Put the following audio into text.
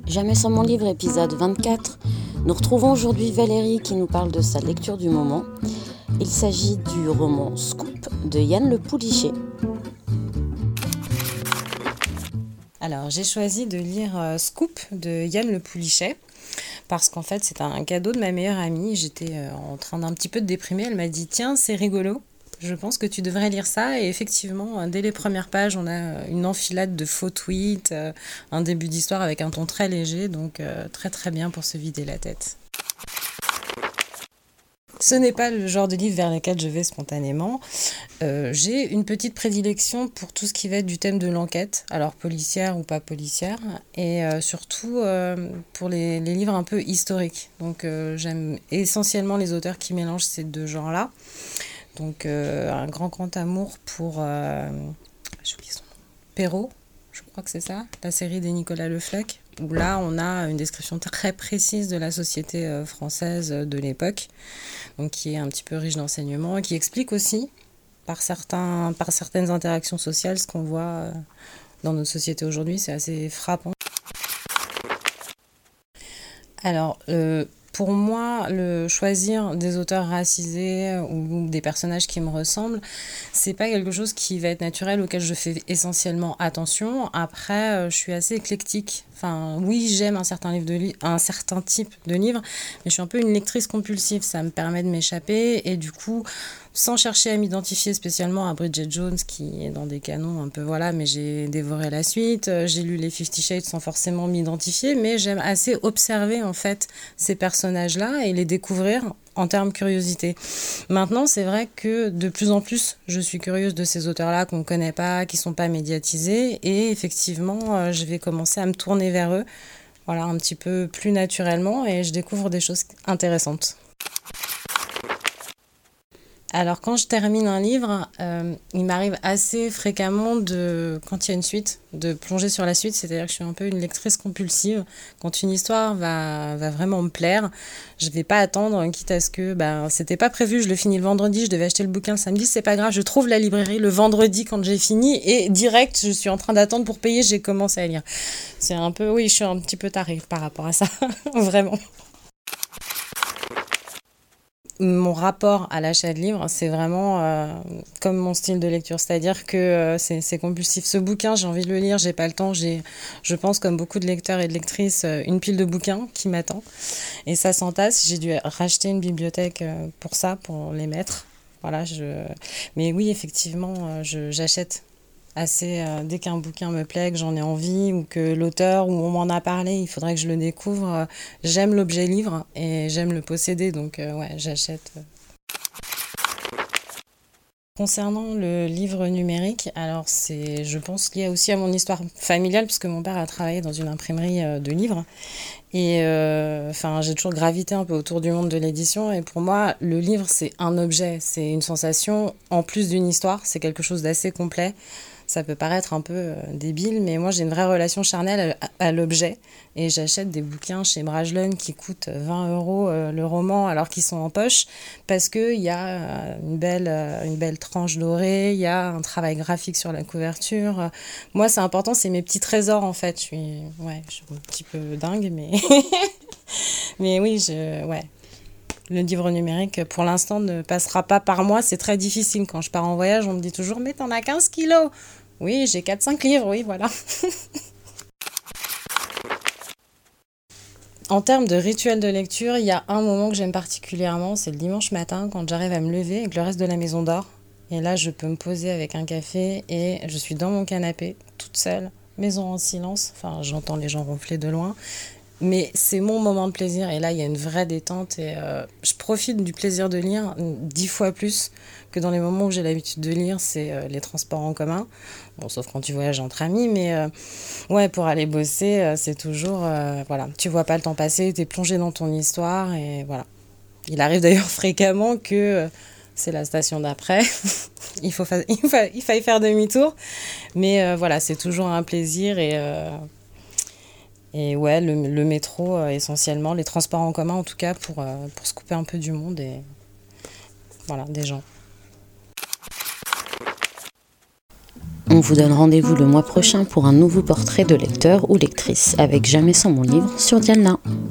Jamais sans mon livre, épisode 24. Nous retrouvons aujourd'hui Valérie qui nous parle de sa lecture du moment. Il s'agit du roman Scoop de Yann Le Poulichet. Alors, j'ai choisi de lire Scoop de Yann Le Poulichet parce qu'en fait, c'est un cadeau de ma meilleure amie. J'étais en train d'un petit peu de déprimer. Elle m'a dit: tiens, c'est rigolo. Je pense que tu devrais lire ça. Et effectivement, dès les premières pages, on a une enfilade de faux tweets, un début d'histoire avec un ton très léger. Donc, très très bien pour se vider la tête. Ce n'est pas le genre de livre vers lequel je vais spontanément. J'ai une petite prédilection pour tout ce qui va être du thème de l'enquête, alors policière ou pas policière, et surtout pour les livres un peu historiques. Donc j'aime essentiellement les auteurs qui mélangent ces deux genres-là. Donc un grand amour pour, j'ai oublié son nom, Perrault, je crois que c'est ça, la série des Nicolas Le Fleck, où là on a une description très précise de la société française de l'époque, donc qui est un petit peu riche d'enseignements et qui explique aussi par certaines interactions sociales ce qu'on voit dans notre société aujourd'hui. C'est assez frappant. Alors, pour moi, choisir des auteurs racisés ou des personnages qui me ressemblent, c'est pas quelque chose qui va être naturel, auquel je fais essentiellement attention. Après, je suis assez éclectique. Enfin, oui, j'aime un certain type de livre, mais je suis un peu une lectrice compulsive. Ça me permet de m'échapper et du coup, sans chercher à m'identifier spécialement à Bridget Jones, qui est dans des canons un peu voilà, mais j'ai dévoré la suite. J'ai lu les 50 Shades sans forcément m'identifier, mais j'aime assez observer en fait ces personnages-là et les découvrir en termes curiosité. Maintenant, c'est vrai que de plus en plus, je suis curieuse de ces auteurs-là qu'on ne connaît pas, qui ne sont pas médiatisés, et effectivement, je vais commencer à me tourner vers eux, voilà, un petit peu plus naturellement, et je découvre des choses intéressantes. Alors, quand je termine un livre, il m'arrive assez fréquemment, quand il y a une suite, de plonger sur la suite. C'est-à-dire que je suis un peu une lectrice compulsive. Quand une histoire va vraiment me plaire, je ne vais pas attendre, quitte à ce que c'était pas prévu, je le finis le vendredi, je devais acheter le bouquin le samedi, c'est pas grave, je trouve la librairie le vendredi quand j'ai fini et direct, je suis en train d'attendre pour payer, j'ai commencé à lire. C'est un peu, oui, je suis un petit peu tarée par rapport à ça, vraiment. Mon rapport à l'achat de livres, c'est vraiment comme mon style de lecture, c'est-à-dire que c'est compulsif. Ce bouquin, j'ai envie de le lire, j'ai pas le temps, je pense comme beaucoup de lecteurs et de lectrices, une pile de bouquins qui m'attend et ça s'entasse. J'ai dû racheter une bibliothèque pour ça, pour les mettre. Voilà, mais oui, effectivement, j'achète assez dès qu'un bouquin me plaît, que j'en ai envie ou que l'auteur ou on m'en a parlé, il faudrait que je le découvre. J'aime l'objet livre et j'aime le posséder, donc ouais, j'achète. Concernant le livre numérique, alors c'est, je pense, lié aussi à mon histoire familiale, puisque mon père a travaillé dans une imprimerie de livres. Et j'ai toujours gravité un peu autour du monde de l'édition. Et pour moi, le livre, c'est un objet, c'est une sensation en plus d'une histoire. C'est quelque chose d'assez complet. Ça peut paraître un peu débile, mais moi, j'ai une vraie relation charnelle à l'objet. Et j'achète des bouquins chez Brajlon qui coûtent 20 € le roman, alors qu'ils sont en poche, parce qu'il y a une belle tranche dorée, il y a un travail graphique sur la couverture. Moi, c'est important, c'est mes petits trésors, en fait. Je suis un petit peu dingue, mais mais oui, ouais. Le livre numérique, pour l'instant, ne passera pas par moi. C'est très difficile. Quand je pars en voyage, on me dit toujours: mais t'en as 15 kilos. Oui, j'ai 4-5 livres, oui, voilà. En termes de rituel de lecture, il y a un moment que j'aime particulièrement, c'est le dimanche matin, quand j'arrive à me lever et que le reste de la maison dort. Et là, je peux me poser avec un café et je suis dans mon canapé, toute seule, maison en silence. Enfin, j'entends les gens ronfler de loin. Mais c'est mon moment de plaisir et là il y a une vraie détente et je profite du plaisir de lire 10 fois plus que dans les moments où j'ai l'habitude de lire, c'est les transports en commun. Bon, sauf quand tu voyages entre amis, mais ouais, pour aller bosser, c'est toujours, voilà, tu vois pas le temps passer, t'es plongé dans ton histoire et voilà. Il arrive d'ailleurs fréquemment que c'est la station d'après, il faille faire demi-tour, mais voilà, c'est toujours un plaisir et ouais, le métro essentiellement, les transports en commun en tout cas pour se couper un peu du monde et voilà, des gens. On vous donne rendez-vous le mois prochain pour un nouveau portrait de lecteur ou lectrice avec Jamais sans mon livre sur Dialna.